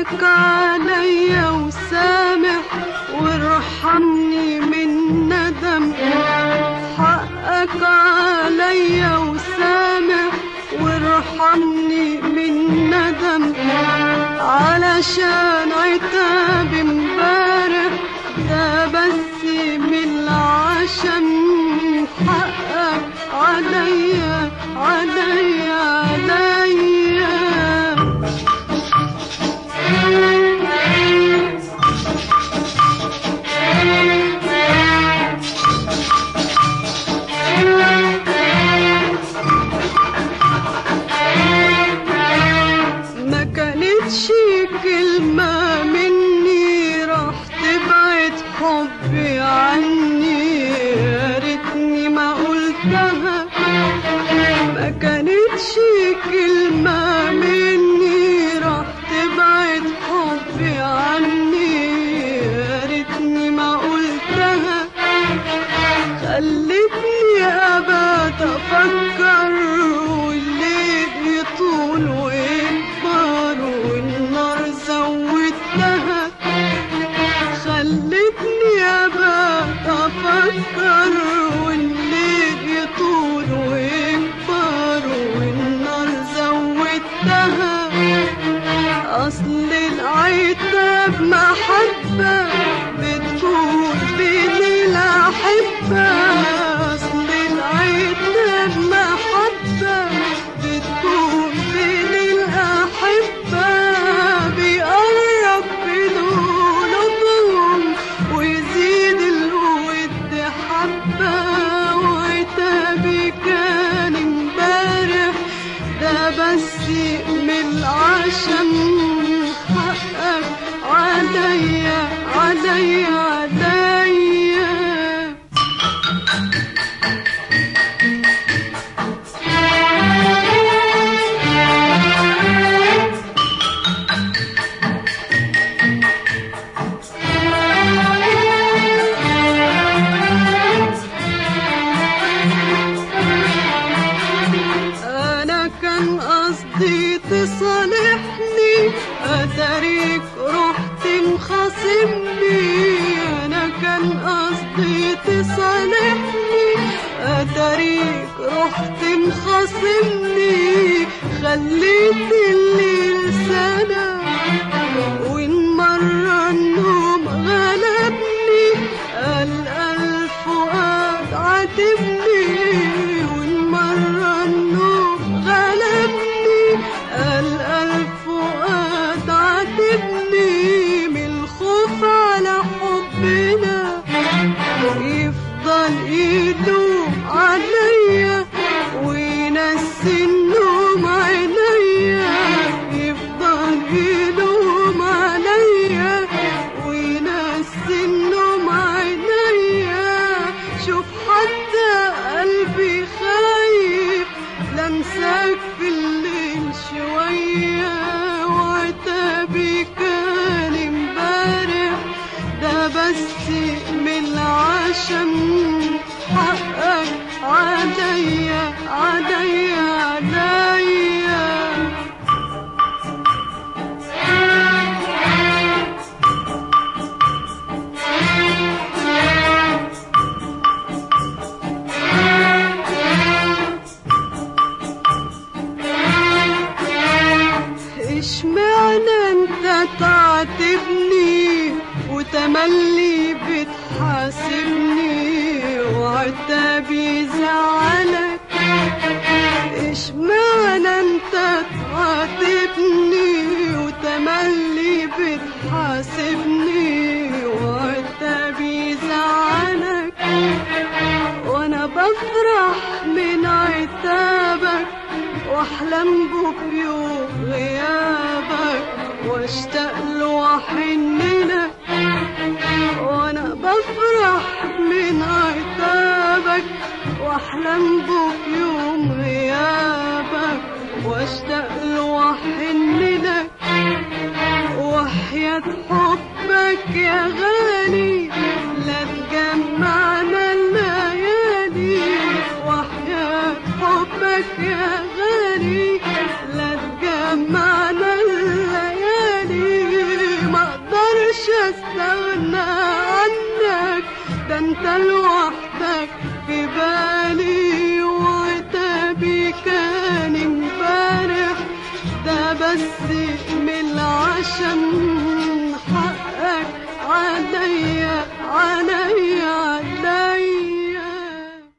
حقك عليا وسامح وارحمني من ندم، حقك عليا وسامح وارحمني من ندم، علشان عتاب امبارح ده بس من العشم، حقك عليا عليا عليا. ما كانتش كلمة مني راح تبعد حبي عني، يا ريتني ما قلتها. ما كانتش كلمة مني راح تبعد حبي عني، يا ريتني ما قلتها. خلتني أبات أفكر والليل يطول ويكبر والنار زودتها. خلتني أبات أفكر والليل يطول ويكبر والنار زودتها. أصل العتاب محبة بتكون بين الأحبة، أصل العتاب محبة بتكون بين الأحبة، بيقرب قلوبهم ويزيد الود حبة. وعتابي كان امبارح ده بس من العشم، حقك عليا عليا عليا. أنا كان قصدي تصالحني، أتاريك رحت مخاصمني. أنا كان قصدي تصالحني، أتاريك رحت مخاصمني. خليت الليل سنة وإن مرة النوم غلبني، الألف فؤاد عاتبني. وإن مرة النوم غلبني، الألف فؤاد عاتبني. من الخوف على حبنا يفضل يدوم عليا وينسي النوم عينيا، يفضل يدوم عليا وينسي النوم عينيا. شوف حتى قلبي خايف لمساك في الليل شوية. وعتابي كان امبارح ده بس من العشم، حقك عليا عليا عليا. اشمعنى انت تعاتبني وتملي بتحاسبني وعتابي زعلك؟ اشمعنى انت تعاتبني وتملي بتحاسبني وعتابي زعلك؟ وانا بفرح من عتابك واحلم بك يوم غيابك واشتاق له واحن لك. وانا بفرح من عتابك واحلم بك يوم غيابك واشتاق له واحن لك. وحياة حبك يا غالي لا تجمعنا الليالي، وحياة حبك يا غالي لا تجمعنا الليالي. شمس